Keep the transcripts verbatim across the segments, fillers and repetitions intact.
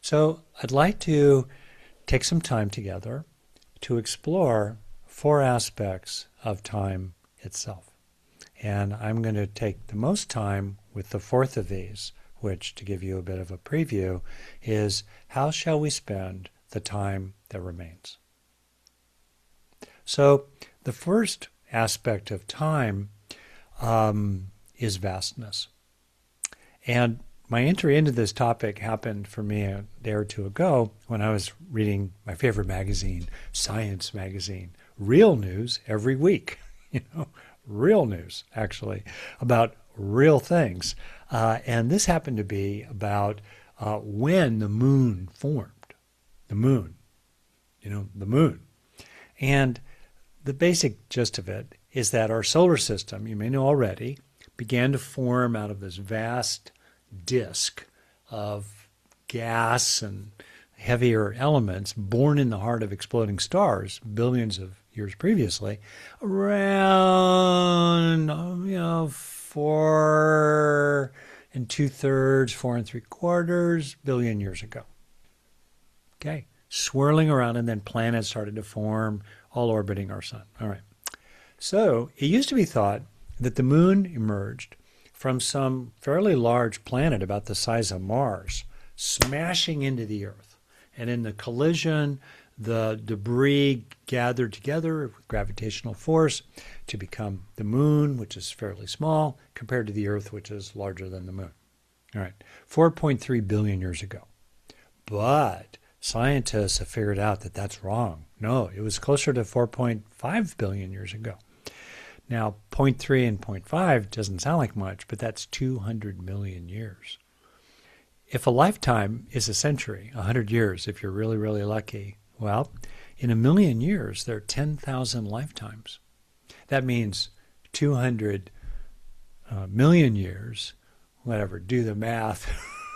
So I'd like to take some time together to explore four aspects of time itself. And I'm going to take the most time with the fourth of these, which, to give you a bit of a preview, is how shall we spend the time that remains? So the first aspect of time um, is vastness. And my entry into this topic happened for me a day or two ago when I was reading my favorite magazine, Science Magazine. Real news every week, you know, real news, actually, about real things. Uh, and this happened to be about uh, when the moon formed. The moon, you know, the moon. And the basic gist of it is that our solar system, you may know already, began to form out of this vast disk of gas and heavier elements born in the heart of exploding stars billions of years previously, around, you know, four and two-thirds, four and three-quarters billion years ago. Okay, swirling around, and then planets started to form, all orbiting our sun. All right. So it used to be thought that the moon emerged from some fairly large planet about the size of Mars, smashing into the Earth. And in the collision, the debris gathered together with gravitational force to become the moon, which is fairly small, compared to the Earth, which is larger than the moon. All right, four point three billion years ago. But scientists have figured out that that's wrong. No, it was closer to four point five billion years ago. Now, zero point three and zero point five doesn't sound like much, but that's two hundred million years. If a lifetime is a century, one hundred years, if you're really, really lucky, well, in a million years, there are ten thousand lifetimes. That means two hundred uh, million years, whatever, do the math,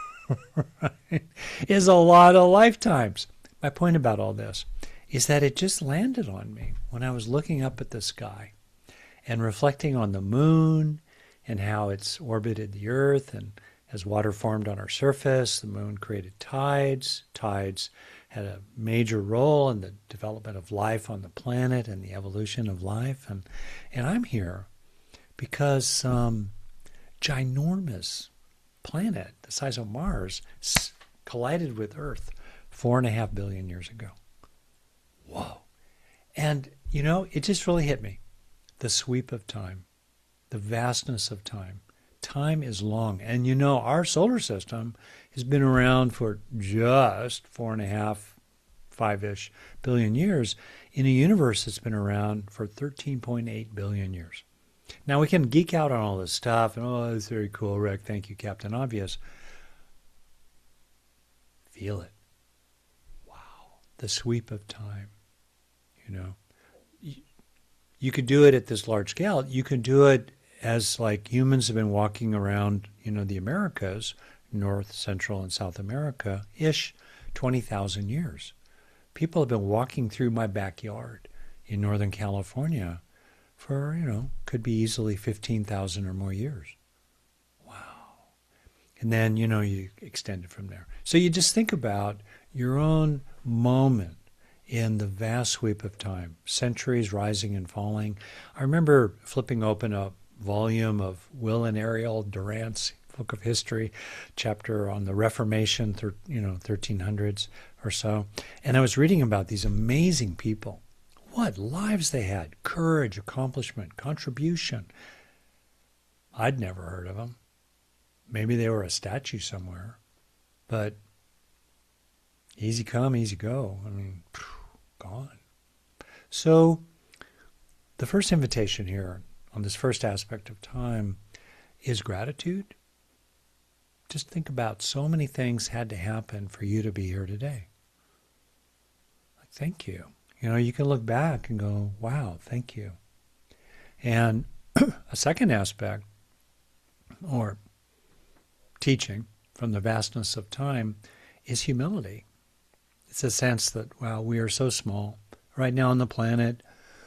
right, is a lot of lifetimes. My point about all this is that it just landed on me when I was looking up at the sky and reflecting on the moon and how it's orbited the Earth, and as water formed on our surface, the moon created tides. Tides had a major role in the development of life on the planet and the evolution of life. And, and I'm here because some ginormous planet the size of Mars collided with Earth four and a half billion years ago. Whoa. And, you know, it just really hit me. The sweep of time, the vastness of time. Time is long. And you know, our solar system has been around for just four and a half, five-ish billion years in a universe that's been around for thirteen point eight billion years. Now, we can geek out on all this stuff, and oh, that's very cool, Rick. Thank you, Captain Obvious. Feel it. Wow. The sweep of time, you know. You could do it at this large scale. You could do it as like humans have been walking around, you know, the Americas, North, Central, and South America-ish, twenty thousand years. People have been walking through my backyard in Northern California for, you know, could be easily fifteen thousand or more years. Wow. And then, you know, you extend it from there. So you just think about your own moment in the vast sweep of time, centuries rising and falling. I remember flipping open a volume of Will and Ariel Durant's Book of History, chapter on the Reformation, thir- you know, thirteen hundreds or so, and I was reading about these amazing people. What lives they had, courage, accomplishment, contribution. I'd never heard of them. Maybe they were a statue somewhere, but easy come, easy go. I mean, phew, gone. So the first invitation here on this first aspect of time is gratitude. Just think about so many things had to happen for you to be here today. Like, thank you. You know, you can look back and go, wow, thank you. And a second aspect, or teaching from the vastness of time, is humility. It's a sense that, wow, we are so small. Right now on the planet,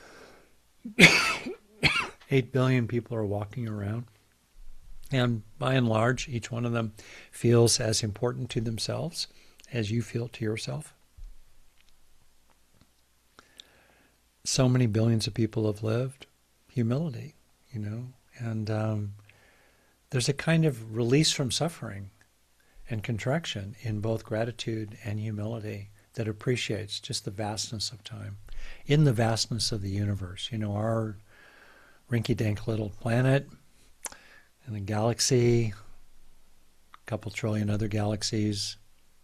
eight billion people are walking around. And by and large, each one of them feels as important to themselves as you feel to yourself? So many billions of people have lived. Humility, you know, and um, there's a kind of release from suffering and contraction in both gratitude and humility that appreciates just the vastness of time, in the vastness of the universe. You know, our rinky-dink little planet and a galaxy, a couple trillion other galaxies.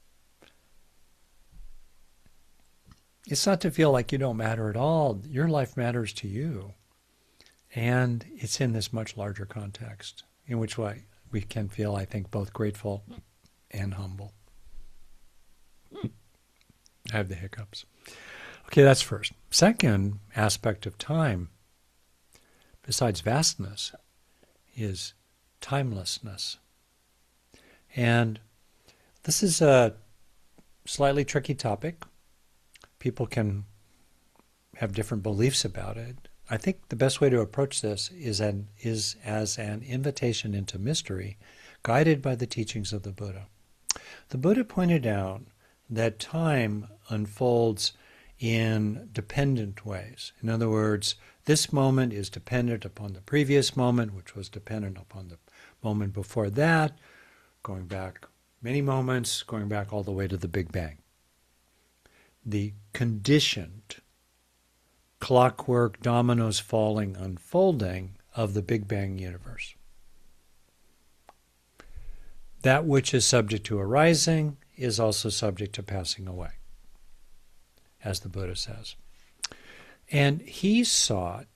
It's not to feel like you don't matter at all. Your life matters to you. And it's in this much larger context, in which way we can feel, I think, both grateful and humble. I have the hiccups. Okay, that's first. Second aspect of time, besides vastness, is timelessness. And this is a slightly tricky topic. People can have different beliefs about it. I think the best way to approach this is an is as an invitation into mystery, guided by the teachings of the Buddha. The Buddha pointed out that time unfolds in dependent ways. In other words, this moment is dependent upon the previous moment, which was dependent upon the moment before that, going back many moments, going back all the way to the Big Bang. The conditioned clockwork, dominoes falling, unfolding of the Big Bang universe. That which is subject to arising is also subject to passing away, as the Buddha says. And he sought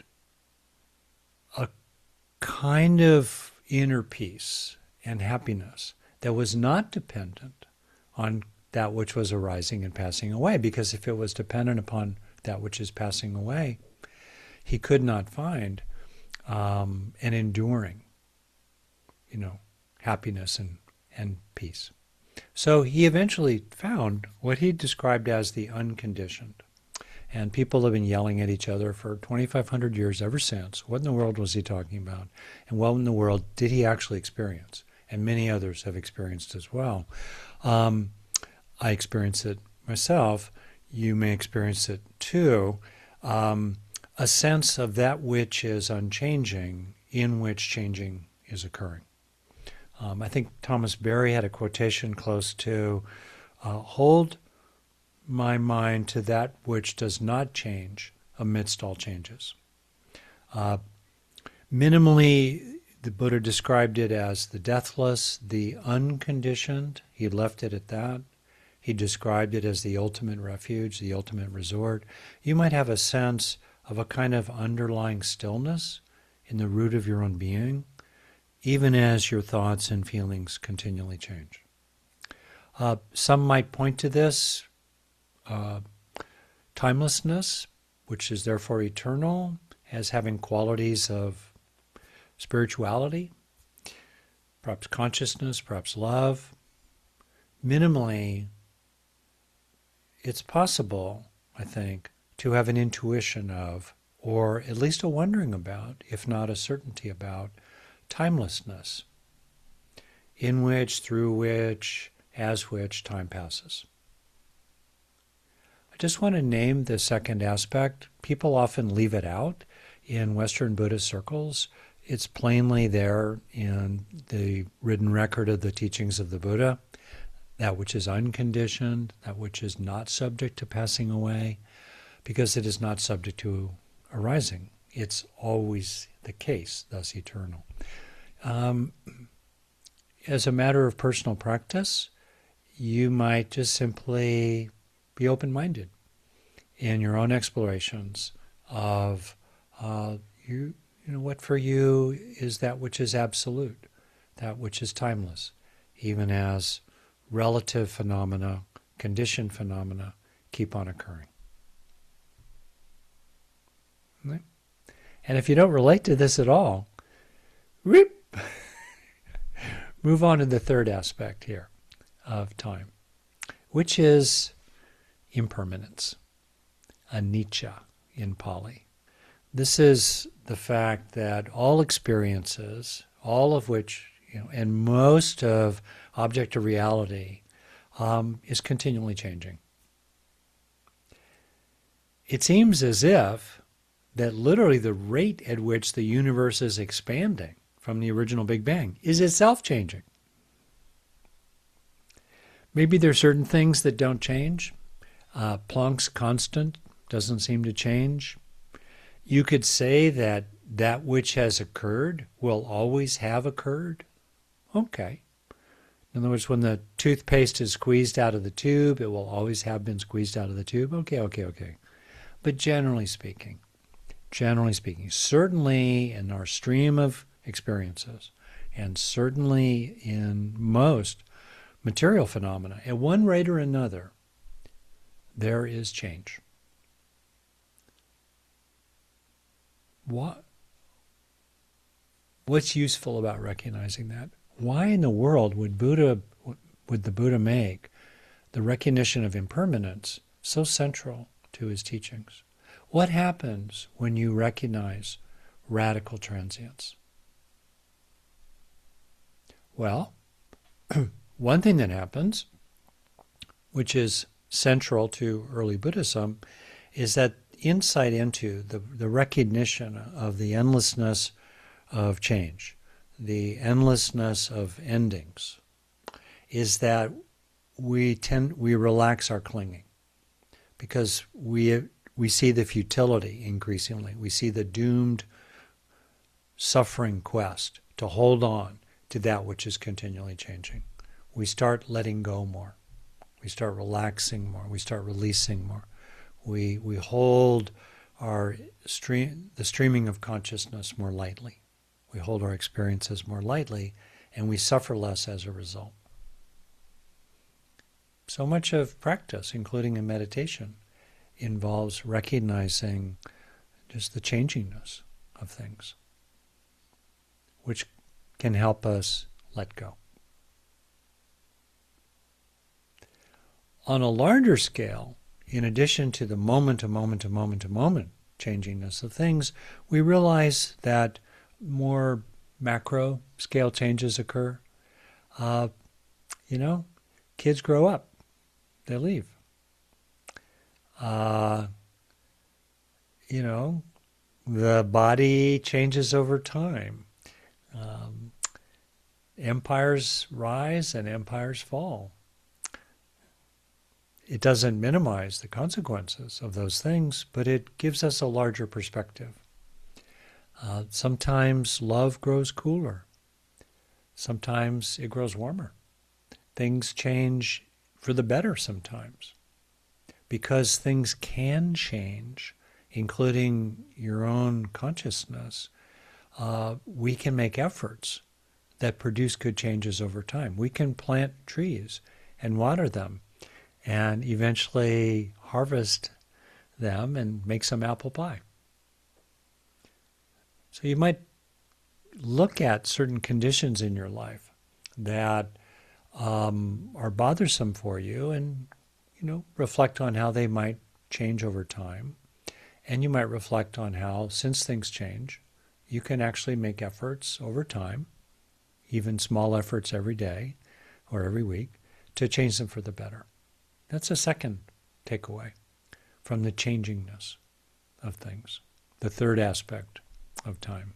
a kind of inner peace and happiness that was not dependent on that which was arising and passing away, because if it was dependent upon that which is passing away, he could not find um, an enduring, you know, happiness and, and peace. So he eventually found what he described as the unconditioned. And people have been yelling at each other for twenty-five hundred years ever since. What in the world was he talking about? And what in the world did he actually experience? And many others have experienced as well. Um, I experienced it myself. You may experience it too, um, a sense of that which is unchanging, in which changing is occurring. Um, I think Thomas Berry had a quotation close to, uh, hold my mind to that which does not change amidst all changes. Uh, minimally, the Buddha described it as the deathless, the unconditioned. He left it at that. He described it as the ultimate refuge, the ultimate resort. You might have a sense of a kind of underlying stillness in the root of your own being, even as your thoughts and feelings continually change. Uh, some might point to this uh, timelessness, which is therefore eternal, as having qualities of spirituality, perhaps consciousness, perhaps love. Minimally, it's possible, I think, to have an intuition of, or at least a wondering about, if not a certainty about, timelessness, in which, through which, as which time passes. I just want to name the second aspect. People often leave it out in Western Buddhist circles. It's plainly there in the written record of the teachings of the Buddha. That which is unconditioned, that which is not subject to passing away, because it is not subject to arising. It's always the case, thus eternal. Um, as a matter of personal practice, you might just simply be open-minded in your own explorations of uh, you, you know, what for you is that which is absolute, that which is timeless, even as relative phenomena, conditioned phenomena, keep on occurring. Right? And if you don't relate to this at all, whoop, move on to the third aspect here of time, which is impermanence, anicca in Pali. This is the fact that all experiences, all of which, you know, and most of objective reality um, is continually changing. It seems as if that literally the rate at which the universe is expanding from the original Big Bang is itself changing. Maybe there are certain things that don't change. Uh, Planck's constant doesn't seem to change. You could say that that which has occurred will always have occurred. Okay. In other words, when the toothpaste is squeezed out of the tube, it will always have been squeezed out of the tube. Okay, okay, okay. But generally speaking, generally speaking, certainly in our stream of experiences, and certainly in most material phenomena, at one rate or another, there is change. What? What's useful about recognizing that? Why in the world would Buddha, would the Buddha make the recognition of impermanence so central to his teachings? What happens when you recognize radical transience? Well, one thing that happens, which is central to early Buddhism, is that insight into the, the recognition of the endlessness of change, the endlessness of endings, is that we tend we relax our clinging because we we see the futility increasingly. We see the doomed suffering quest to hold on to that which is continually changing. We start letting go more. We start relaxing more. We start releasing more. We we hold our stream the streaming of consciousness more lightly. We hold our experiences more lightly, and we suffer less as a result. So much of practice, including in meditation, involves recognizing just the changingness of things, which can help us let go. On a larger scale, in addition to the moment to moment to moment to moment changingness of things, we realize that more macro scale changes occur. Uh, you know, kids grow up, they leave. Uh, you know, the body changes over time. Um, empires rise and empires fall. It doesn't minimize the consequences of those things, but it gives us a larger perspective. Uh, sometimes love grows cooler. Sometimes it grows warmer. Things change for the better sometimes. Because things can change, including your own consciousness, uh, we can make efforts that produce good changes over time. We can plant trees and water them and eventually harvest them and make some apple pie. So you might look at certain conditions in your life that um, are bothersome for you and, you know, reflect on how they might change over time. And you might reflect on how, since things change, you can actually make efforts over time, even small efforts every day or every week, to change them for the better. That's a second takeaway from the changingness of things, the third aspect of time.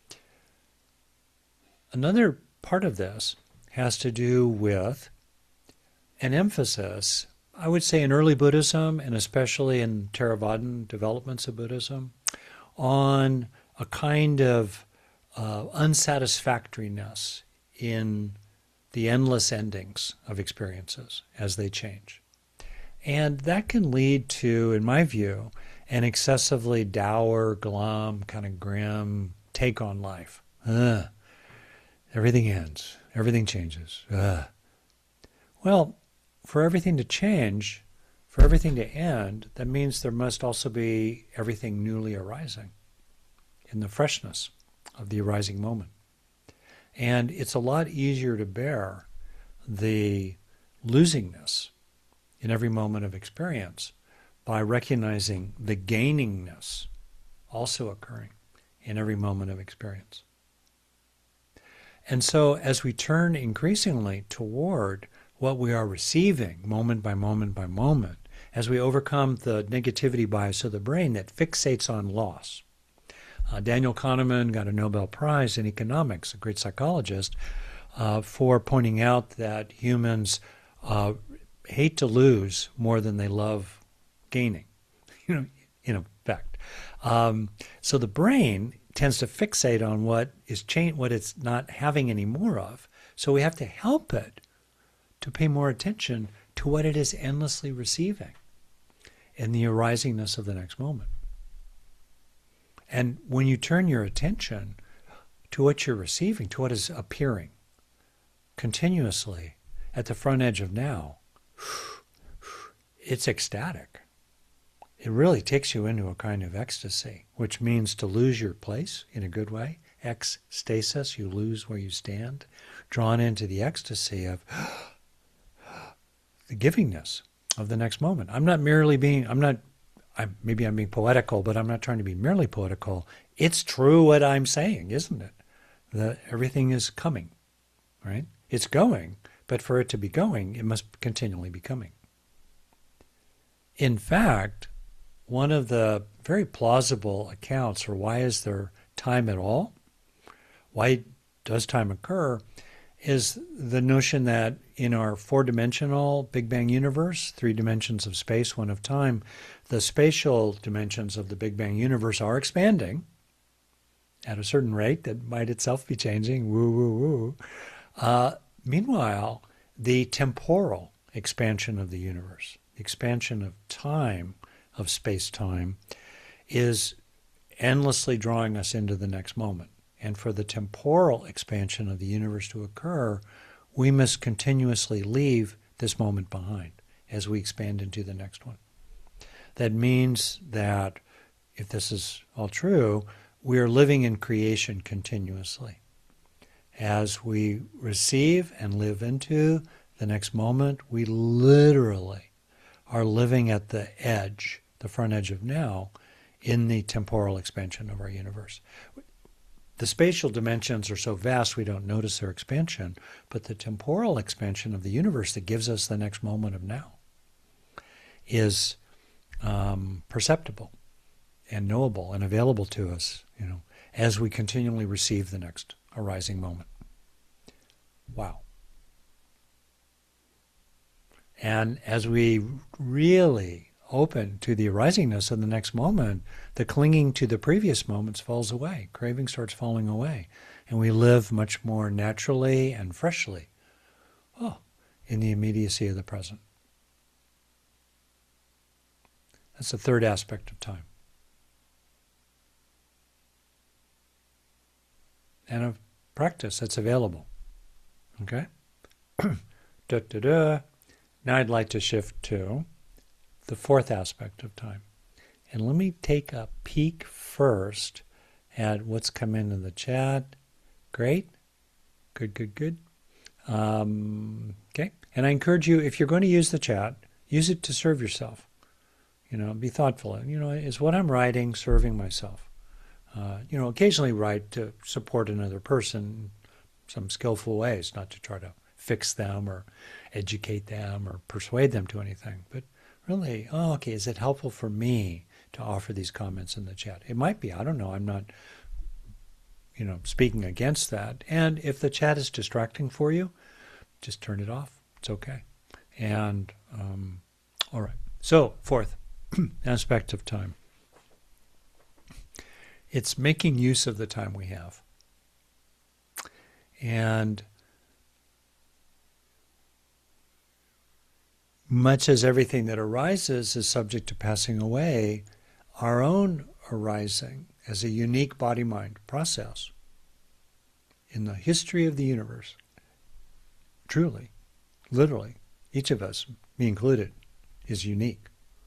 Another part of this has to do with an emphasis, I would say in early Buddhism, and especially in Theravadan developments of Buddhism, on a kind of uh, unsatisfactoriness in the endless endings of experiences as they change. And that can lead to, in my view, an excessively dour, glum, kind of grim take on life. Ugh. Everything ends. Everything changes. Ugh. Well, for everything to change, for everything to end, that means there must also be everything newly arising in the freshness of the arising moment. And it's a lot easier to bear the losingness in every moment of experience by recognizing the gainingness also occurring in every moment of experience. And so as we turn increasingly toward what we are receiving moment by moment by moment as we overcome the negativity bias of the brain that fixates on loss. Uh, Daniel Kahneman got a Nobel Prize in economics, a great psychologist, uh, for pointing out that humans uh, hate to lose more than they love gaining, you know, in effect. Um, so the brain tends to fixate on what is change, what it's not having any more of. So we have to help it to pay more attention to what it is endlessly receiving in the arisingness of the next moment. And when you turn your attention to what you're receiving, to what is appearing continuously at the front edge of now, it's ecstatic. It really takes you into a kind of ecstasy, which means to lose your place in a good way. Ecstasis, you lose where you stand, drawn into the ecstasy of the givingness of the next moment. I'm not merely being, I'm not, I'm, maybe I'm being poetical, but I'm not trying to be merely poetical. It's true what I'm saying, isn't it? That everything is coming, right? It's going, but for it to be going, it must continually be coming. In fact, one of the very plausible accounts for why is there time at all, why does time occur, is the notion that in our four-dimensional Big Bang universe, three dimensions of space, one of time, the spatial dimensions of the Big Bang universe are expanding at a certain rate that might itself be changing, woo, woo, woo. Uh, meanwhile, the temporal expansion of the universe, the expansion of time, of space-time, is endlessly drawing us into the next moment. And for the temporal expansion of the universe to occur, we must continuously leave this moment behind as we expand into the next one. That means that, if this is all true, we are living in creation continuously. As we receive and live into the next moment, we literally are living at the edge, the front edge of now, in the temporal expansion of our universe. The spatial dimensions are so vast we don't notice their expansion, but the temporal expansion of the universe that gives us the next moment of now is um, perceptible and knowable and available to us, you know, as we continually receive the next arising moment. Wow. And as we really open to the arisingness of the next moment, the clinging to the previous moments falls away. Craving starts falling away. And we live much more naturally and freshly oh, in the immediacy of the present. That's the third aspect of time. And of practice that's available. Okay? da, da, da. Now I'd like to shift to the fourth aspect of time. And let me take a peek first at what's come into the chat. Great. Good, good, good. Um, okay. And I encourage you, if you're going to use the chat, use it to serve yourself. You know, be thoughtful. You know, is what I'm writing serving myself? Uh, you know, occasionally write to support another person in some skillful ways, not to try to fix them or educate them or persuade them to anything. But really, oh, okay, is it helpful for me to offer these comments in the chat? It might be. I don't know. I'm not, you know, speaking against that. And if the chat is distracting for you, just turn it off. It's okay. And, um, all right. So, fourth aspect of time. It's making use of the time we have. And much as everything that arises is subject to passing away, our own arising as a unique body-mind process in the history of the universe, truly, literally, each of us, me included, is unique.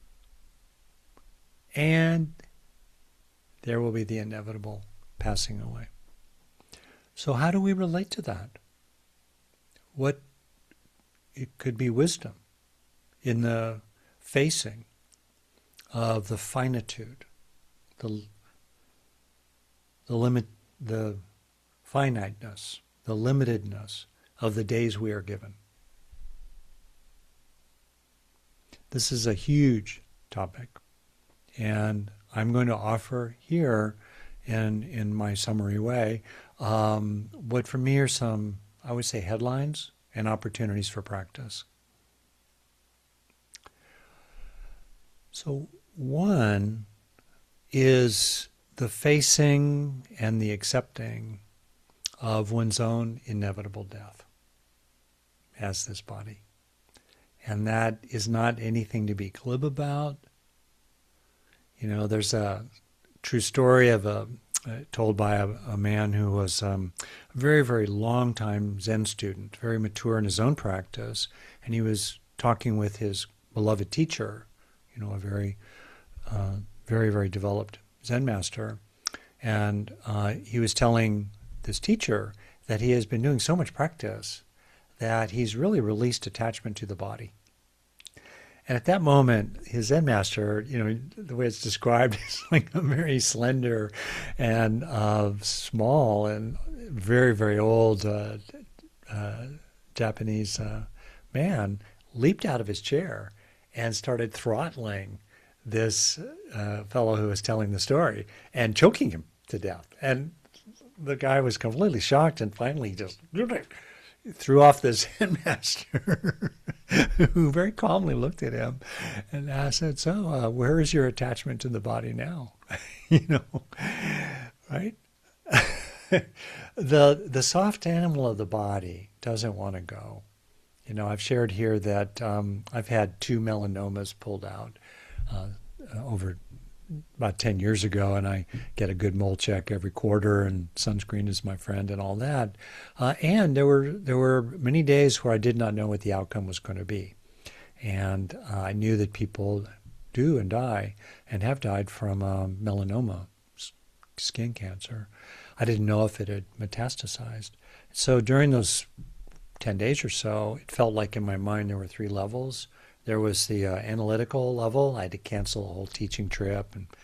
And there will be the inevitable passing away. So how do we relate to that? What, it could be wisdom in the facing of the finitude, the, the limit, the finiteness, the limitedness of the days we are given. This is a huge topic. And I'm going to offer here, in, in my summary way, um, what for me are some, I would say, headlines and opportunities for practice. So one is the facing and the accepting of one's own inevitable death as this body. And that is not anything to be glib about. You know, there's a true story of a uh, told by a, a man who was um, a very, very long time Zen student, very mature in his own practice, and he was talking with his beloved teacher, you know, a very, uh, very, very developed Zen master, and uh, he was telling this teacher that he has been doing so much practice that he's really released attachment to the body. And at that moment, his Zen master, you know, the way it's described is like a very slender and uh, small and very, very old uh, uh, Japanese uh, man, leaped out of his chair and started throttling this uh, fellow who was telling the story and choking him to death. And the guy was completely shocked and finally just threw off this Zen master, who very calmly looked at him and asked, said, so uh, where is your attachment to the body now? You know, right? the the soft animal of the body doesn't want to go. You know, I've shared here that um, I've had two melanomas pulled out uh, over about ten years ago, and I get a good mole check every quarter, and sunscreen is my friend and all that. Uh, and there were there were many days where I did not know what the outcome was going to be. And uh, I knew that people do and die and have died from uh, melanoma, skin cancer. I didn't know if it had metastasized. So during those ten days or so, it felt like in my mind there were three levels. There was the uh, analytical level. I had to cancel a whole teaching trip and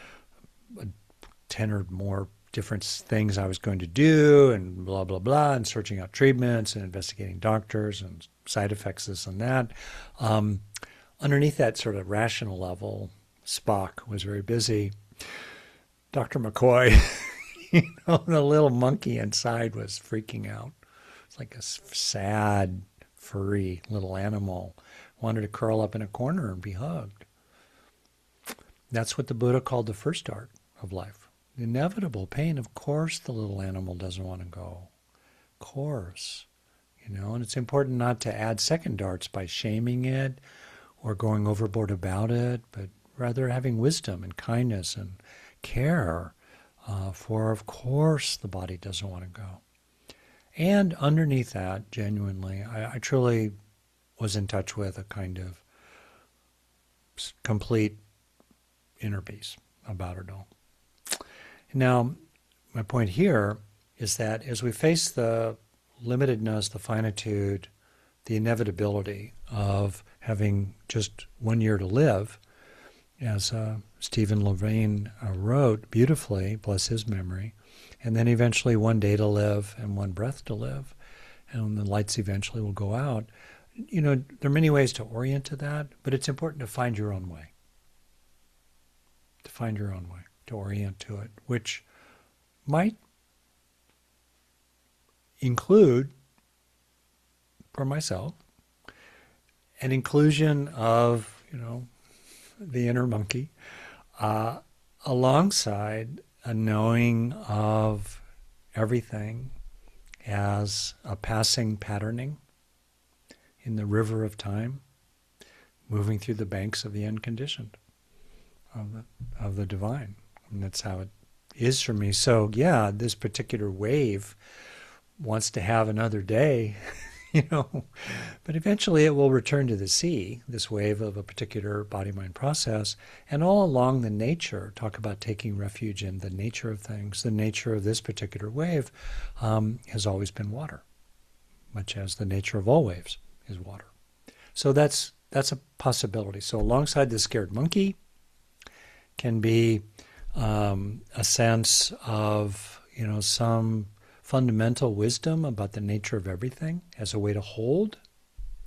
ten or more different things I was going to do and blah, blah, blah, and searching out treatments and investigating doctors and side effects, this and that. Um, underneath that sort of rational level, Spock was very busy. Doctor McCoy, you know, the little monkey inside was freaking out. It's like a sad, furry little animal. Wanted to curl up in a corner and be hugged. That's what the Buddha called the first art of life. The inevitable pain. Of course the little animal doesn't want to go. Of course. You know, and it's important not to add second darts by shaming it or going overboard about it, but rather having wisdom and kindness and care uh, for, of course, the body doesn't want to go. And underneath that, genuinely, I, I truly was in touch with a kind of complete inner peace about it all. Now, my point here is that as we face the limitedness, the finitude, the inevitability of having just one year to live, as uh, Stephen Levine uh, wrote beautifully, bless his memory, and then eventually one day to live and one breath to live, and the lights eventually will go out. You know, there are many ways to orient to that, but it's important to find your own way. To find your own way, to orient to it, which might include, for myself, an inclusion of, you know, the inner monkey, uh, alongside a knowing of everything as a passing patterning in the river of time, moving through the banks of the unconditioned, of the, of the divine. And that's how it is for me. So yeah, this particular wave wants to have another day, you know, but eventually it will return to the sea, this wave of a particular body-mind process. And all along the nature, talk about taking refuge in the nature of things, the nature of this particular wave um, has always been water, much as the nature of all waves is water. So that's that's a possibility. So alongside the scared monkey can be um, a sense of, you know, some fundamental wisdom about the nature of everything as a way to hold,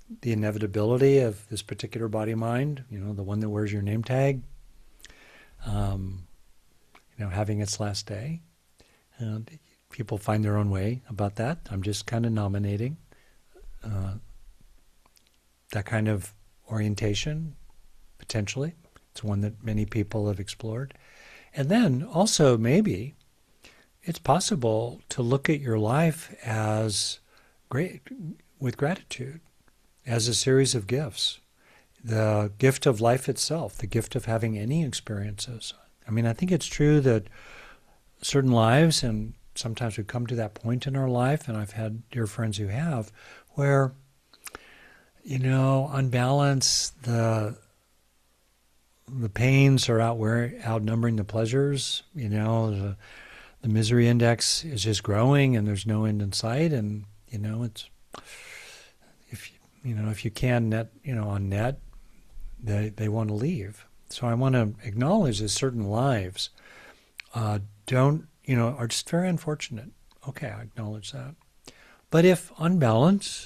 the inevitability of this particular body-mind, you know, the one that wears your name tag, um, you know, having its last day. And people find their own way about that. I'm just kind of nominating uh, that kind of orientation, potentially. It's one that many people have explored. And then also maybe it's possible to look at your life as great, with gratitude, as a series of gifts. The gift of life itself, the gift of having any experiences. I mean, I think it's true that certain lives, and sometimes we come to that point in our life, and I've had dear friends who have, where, you know, on balance, the the pains are outwear, outnumbering the pleasures. You know, the, the misery index is just growing, and there's no end in sight. And you know, it's if you know if you can net, you know, on net, they they want to leave. So I want to acknowledge that certain lives uh, don't, you know, are just very unfortunate. Okay, I acknowledge that. But if on balance,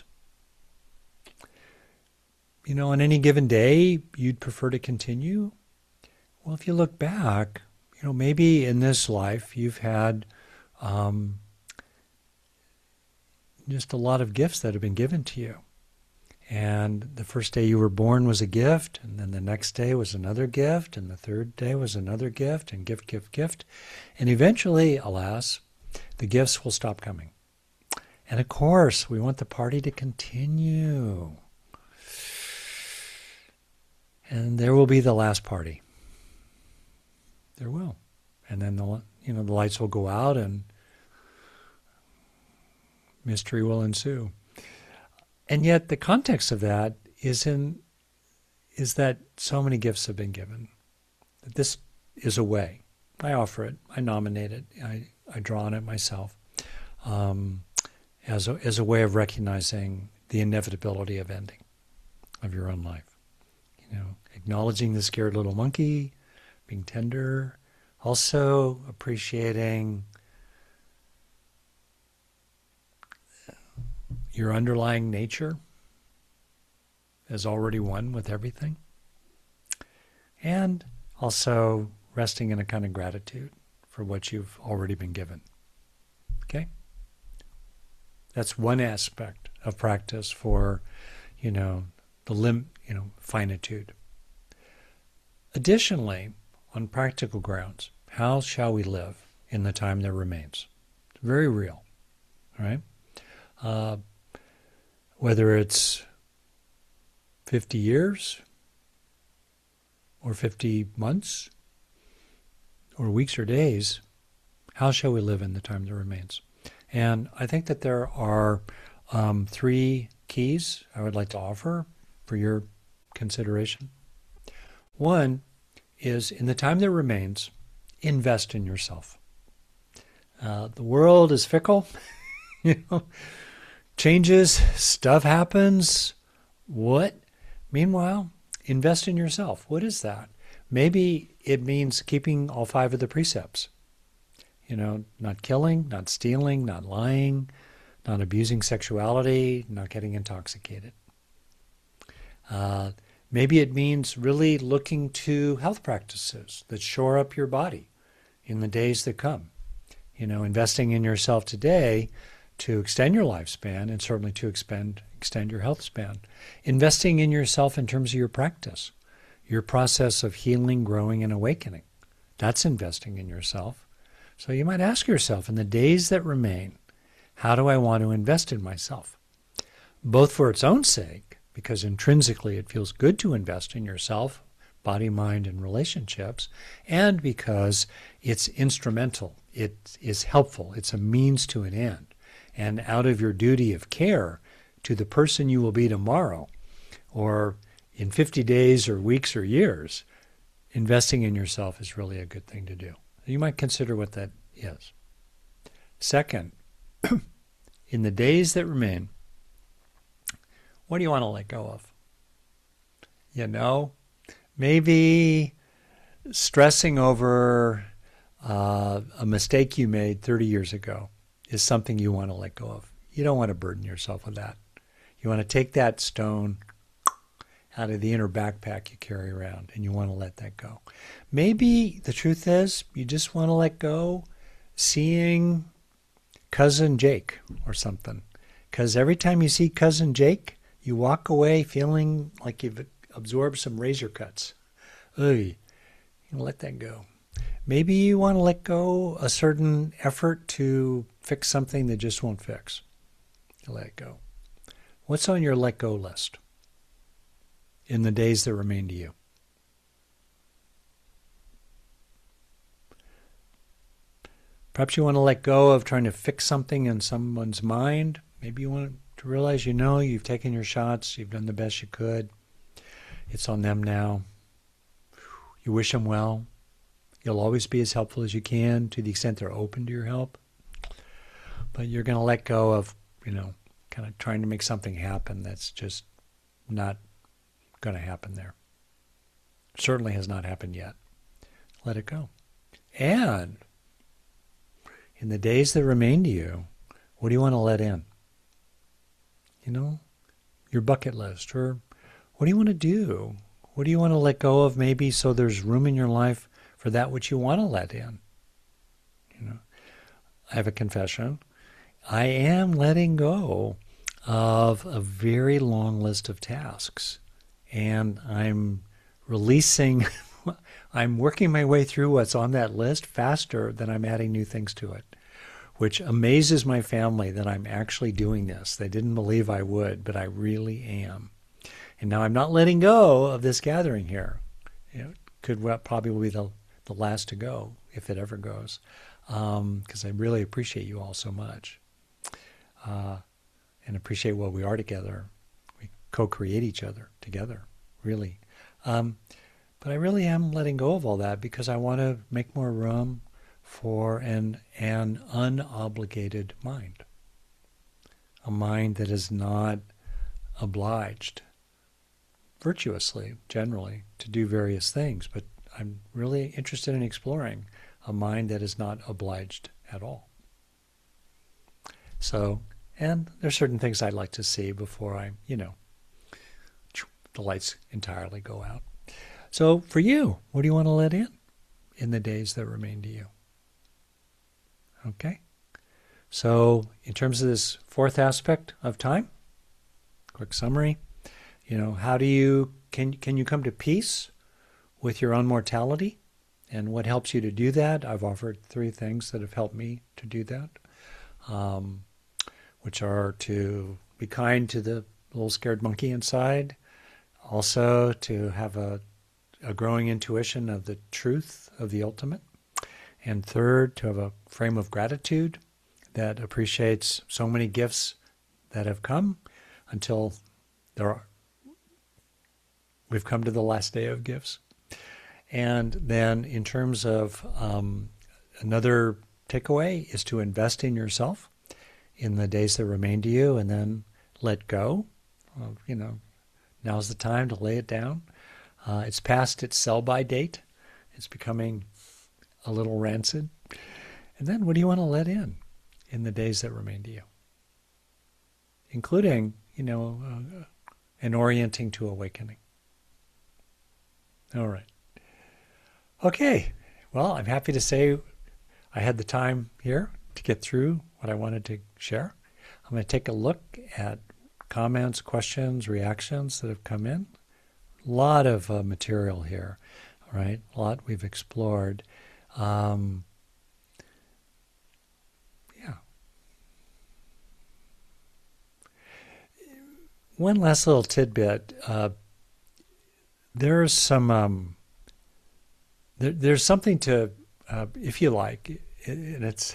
you know, on any given day, you'd prefer to continue, well, if you look back, you know, maybe in this life you've had um, just a lot of gifts that have been given to you. And the first day you were born was a gift, and then the next day was another gift, and the third day was another gift, and gift, gift, gift. And eventually, alas, the gifts will stop coming. And of course, we want the party to continue. And there will be the last party. There will. And then the you know the lights will go out and mystery will ensue. And yet the context of that is in is that so many gifts have been given. That this is a way. I offer it. I nominate it. I, I draw on it myself um, as a, as a way of recognizing the inevitability of ending of your own life. You know, acknowledging the scared little monkey, being tender, also appreciating your underlying nature as already one with everything, and also resting in a kind of gratitude for what you've already been given. Okay? That's one aspect of practice for, you know, the lim, you know, finitude. Additionally, on practical grounds, how shall we live in the time that remains? It's very real, right? Uh, whether it's fifty years or fifty months or weeks or days, how shall we live in the time that remains? And I think that there are um, three keys I would like to offer for your consideration. One is, in the time that remains, invest in yourself. Uh, the world is fickle, you know, changes, stuff happens. What? Meanwhile, invest in yourself. What is that? Maybe it means keeping all five of the precepts. You know, not killing, not stealing, not lying, not abusing sexuality, not getting intoxicated. Uh, maybe it means really looking to health practices that shore up your body in the days that come. You know, investing in yourself today to extend your lifespan and certainly to expend, extend your health span. Investing in yourself in terms of your practice, your process of healing, growing, and awakening. That's investing in yourself. So you might ask yourself, in the days that remain, how do I want to invest in myself? Both for its own sake, because intrinsically it feels good to invest in yourself, body, mind, and relationships, and because it's instrumental, it is helpful, it's a means to an end. And out of your duty of care to the person you will be tomorrow, or in fifty days or weeks or years, investing in yourself is really a good thing to do. You might consider what that is. Second, in the days that remain, what do you want to let go of? You know, maybe stressing over uh, a mistake you made thirty years ago is something you want to let go of. You don't want to burden yourself with that. You want to take that stone out of the inner backpack you carry around, and you want to let that go. Maybe the truth is you just want to let go seeing Cousin Jake or something. Because every time you see Cousin Jake, you walk away feeling like you've absorbed some razor cuts. Ugh, you let that go. Maybe you want to let go a certain effort to fix something that just won't fix. You let it go. What's on your let go list in the days that remain to you? Perhaps you want to let go of trying to fix something in someone's mind. Maybe you want to realize, you know, you've taken your shots, you've done the best you could. It's on them now. You wish them well. You'll always be as helpful as you can to the extent they're open to your help. But you're going to let go of, you know, kind of trying to make something happen that's just not going to happen there. Certainly has not happened yet. Let it go. And in the days that remain to you, what do you want to let in? You know, your bucket list, or what do you want to do? What do you want to let go of maybe so there's room in your life for that which you want to let in? You know, I have a confession. I am letting go of a very long list of tasks, and I'm releasing, I'm working my way through what's on that list faster than I'm adding new things to it, which amazes my family that I'm actually doing this. They didn't believe I would, but I really am. And now I'm not letting go of this gathering here. You know, could well, probably will be the, the last to go, if it ever goes, because um, I really appreciate you all so much, uh, and appreciate what we are together. We co-create each other together, really. Um, but I really am letting go of all that because I want to make more room for an, an unobligated mind, a mind that is not obliged virtuously, generally, to do various things, but I'm really interested in exploring a mind that is not obliged at all. So, and there's certain things I'd like to see before I, you know, the lights entirely go out. So for you, what do you want to let in in the days that remain to you? Okay. So in terms of this fourth aspect of time, quick summary, you know, how do you, can, can you come to peace with your own mortality? And what helps you to do that? I've offered three things that have helped me to do that, um, which are to be kind to the little scared monkey inside, also to have a, a growing intuition of the truth of the ultimate, and third, to have a frame of gratitude that appreciates so many gifts that have come until there are, we've come to the last day of gifts. And then in terms of um, another takeaway is to invest in yourself in the days that remain to you, and then let go. Well, you know, now's the time to lay it down. Uh, it's past its sell-by date. It's becoming a little rancid. And then what do you want to let in in the days that remain to you? Including, you know, uh, an orienting to awakening. All right. Okay. Well, I'm happy to say I had the time here to get through what I wanted to share. I'm going to take a look at comments, questions, reactions that have come in. A lot of uh, material here, all right? A lot we've explored. Um, yeah. One last little tidbit. Uh, there's some, um, there, there's something to, uh, if you like, it, and it's,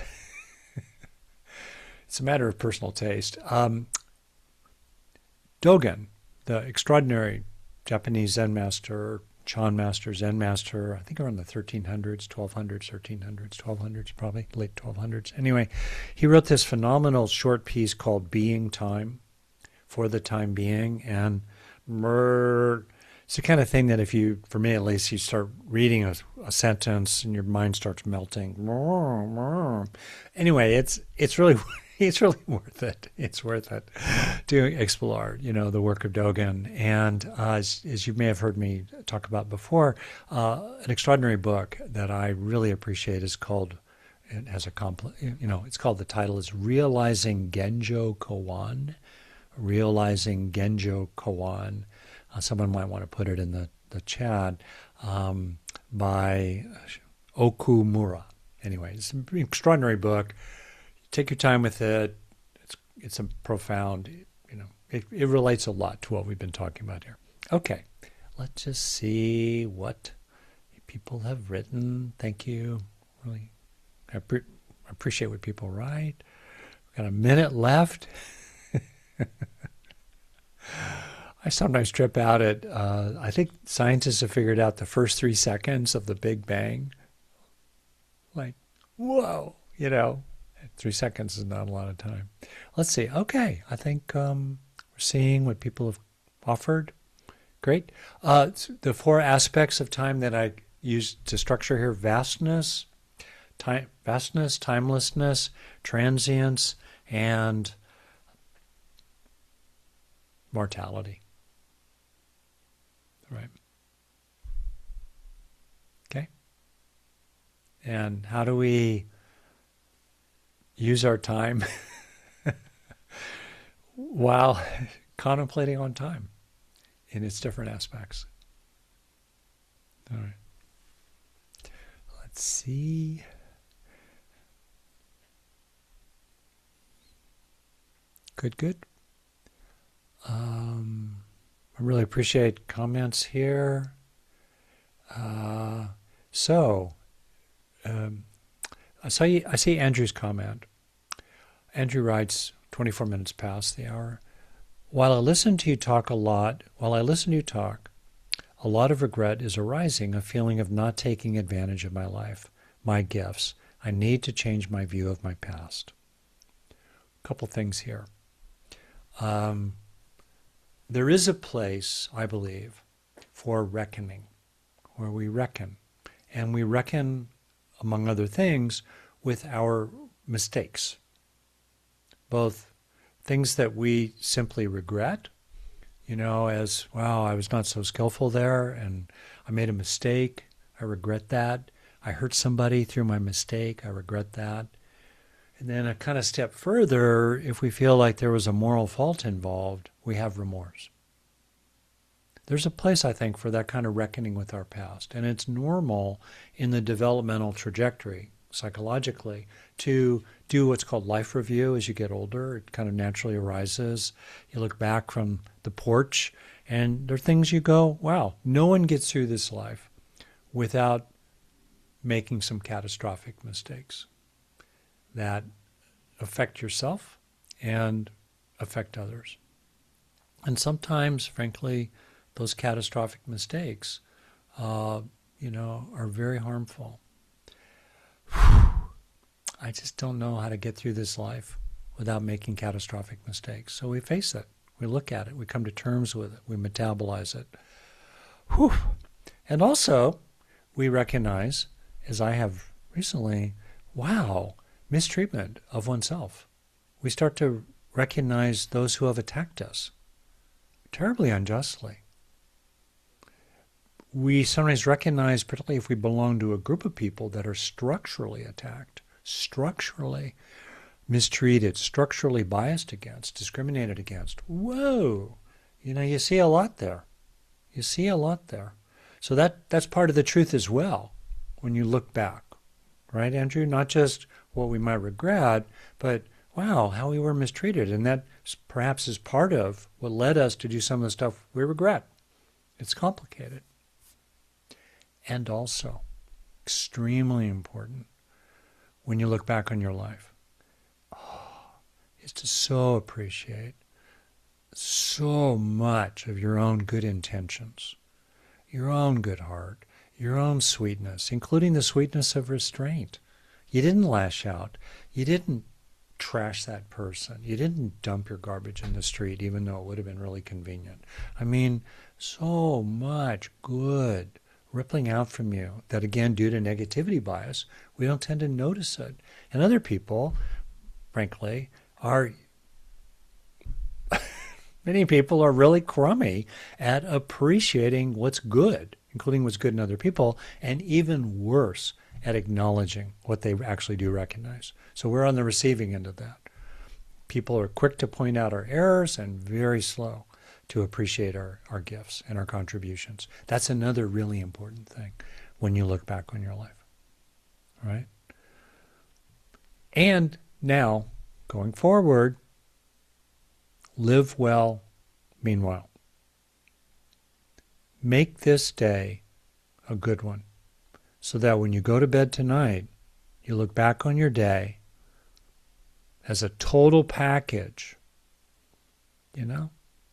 it's a matter of personal taste. Um, Dogen, the extraordinary Japanese Zen master, Chan master, Zen master, I think around the thirteen hundreds, twelve hundreds, thirteen hundreds, twelve hundreds, probably late twelve hundreds. Anyway, he wrote this phenomenal short piece called Being Time, For the Time Being, and murr, it's the kind of thing that if you, for me at least, you start reading a, a sentence and your mind starts melting. Anyway, it's it's really it's really worth it. It's worth it to explore, you know, the work of Dogen. And uh, as, as you may have heard me talk about before, uh, an extraordinary book that I really appreciate is called, it has a compl- you know, it's called, the title is Realizing Genjo Koan. Realizing Genjo Koan. Uh, someone might want to put it in the, the chat, um, by Okumura. Anyway, it's an extraordinary book. Take your time with it. It's it's a profound, you know, it, it relates a lot to what we've been talking about here. Okay, let's just see what people have written. Thank you. Really, I pre- appreciate what people write. We've got a minute left. I sometimes trip out at, uh, I think scientists have figured out the first three seconds of the Big Bang. Like, whoa, you know. Three seconds is not a lot of time. Let's see. Okay, I think um, we're seeing what people have offered. Great. Uh, the four aspects of time that I used to structure here: vastness, time, vastness, timelessness, transience, and mortality. Right. Okay. And how do we use our time while contemplating on time in its different aspects? All right. Let's see. Good, good. Um, I really appreciate comments here. Uh, so, um, I see, I see Andrew's comment. Andrew writes, twenty-four minutes past the hour. While I listen to you talk a lot, while I listen to you talk, a lot of regret is arising, a feeling of not taking advantage of my life, my gifts. I need to change my view of my past. A couple things here. Um, there is a place, I believe, for reckoning, where we reckon. And we reckon, among other things, with our mistakes. Both things that we simply regret, you know, as, wow, I was not so skillful there, and I made a mistake, I regret that. I hurt somebody through my mistake, I regret that. And then a kind of step further, if we feel like there was a moral fault involved, we have remorse. There's a place, I think, for that kind of reckoning with our past. And it's normal in the developmental trajectory, psychologically, to do what's called life review as you get older. It kind of naturally arises. You look back from the porch, and there are things you go, wow, no one gets through this life without making some catastrophic mistakes that affect yourself and affect others. And sometimes, frankly, those catastrophic mistakes, uh, you know, are very harmful. I just don't know how to get through this life without making catastrophic mistakes. So we face it. We look at it. We come to terms with it. We metabolize it. Whew. And also, we recognize, as I have recently, wow, mistreatment of oneself. We start to recognize those who have attacked us terribly unjustly. We sometimes recognize, particularly if we belong to a group of people that are structurally attacked, structurally mistreated, structurally biased against, discriminated against. Whoa! You know, you see a lot there. You see a lot there. So that that's part of the truth as well when you look back. Right, Andrew? Not just what we might regret, but wow, how we were mistreated. And that perhaps is part of what led us to do some of the stuff we regret. It's complicated. And also, extremely important, when you look back on your life, oh, is to so appreciate so much of your own good intentions, your own good heart, your own sweetness, including the sweetness of restraint. You didn't lash out. You didn't trash that person. You didn't dump your garbage in the street, even though it would have been really convenient. I mean, so much good rippling out from you that, again, due to negativity bias, we don't tend to notice it. And other people, frankly, are many people are really crummy at appreciating what's good, including what's good in other people, and even worse at acknowledging what they actually do recognize. So we're on the receiving end of that. People are quick to point out our errors and very slow to appreciate our, our gifts and our contributions. That's another really important thing when you look back on your life, right? And now, going forward, live well, meanwhile. Make this day a good one so that when you go to bed tonight, you look back on your day as a total package, you know?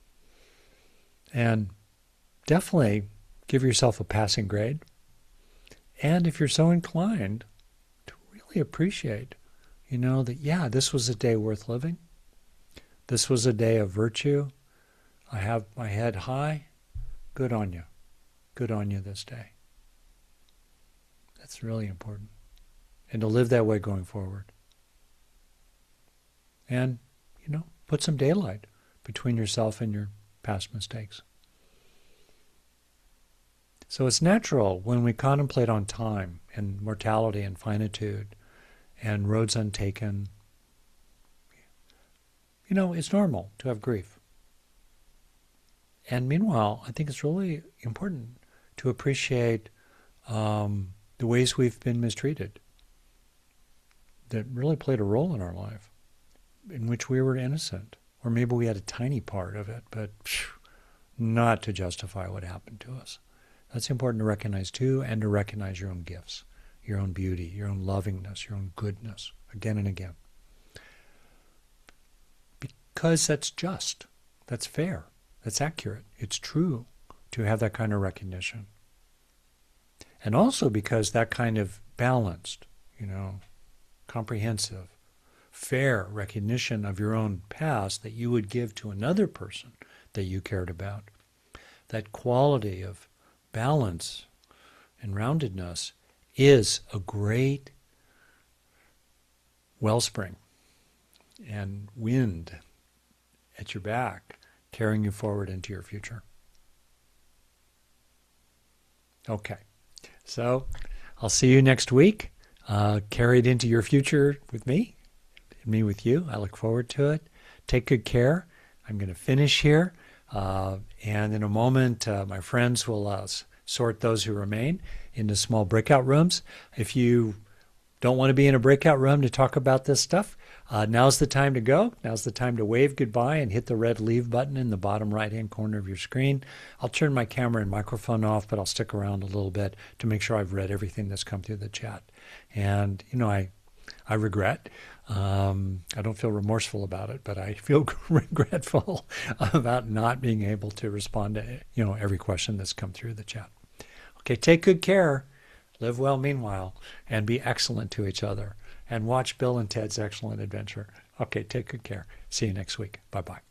And definitely give yourself a passing grade. And if you're so inclined, to really appreciate, you know, that, yeah, this was a day worth living. This was a day of virtue. I have my head high. Good on you. Good on you this day. That's really important. And to live that way going forward. And, you know, put some daylight between yourself and your past mistakes. So it's natural when we contemplate on time and mortality and finitude and roads untaken. You know, it's normal to have grief. And meanwhile, I think it's really important to appreciate um, the ways we've been mistreated that really played a role in our life, in which we were innocent. Or maybe we had a tiny part of it, but phew, not to justify what happened to us. That's important to recognize too, and to recognize your own gifts, your own beauty, your own lovingness, your own goodness, again and again. Because that's just, that's fair, that's accurate, it's true to have that kind of recognition. And also because that kind of balanced, you know, comprehensive, fair recognition of your own past that you would give to another person that you cared about, that quality of balance and roundedness is a great wellspring and wind at your back, carrying you forward into your future. Okay, so I'll see you next week. Uh, carry it into your future with me, and me with you. I look forward to it. Take good care. I'm going to finish here. Uh, and in a moment, uh, my friends will uh, sort those who remain into small breakout rooms. If you don't want to be in a breakout room to talk about this stuff, uh, now's the time to go. Now's the time to wave goodbye and hit the red leave button in the bottom right-hand corner of your screen. I'll turn my camera and microphone off, but I'll stick around a little bit to make sure I've read everything that's come through the chat. And, you know, I, I regret. Um, I don't feel remorseful about it, but I feel regretful about not being able to respond to, you know, every question that's come through the chat. Okay, take good care. Live well meanwhile, and be excellent to each other. And watch Bill and Ted's Excellent Adventure. Okay, take good care. See you next week. Bye-bye.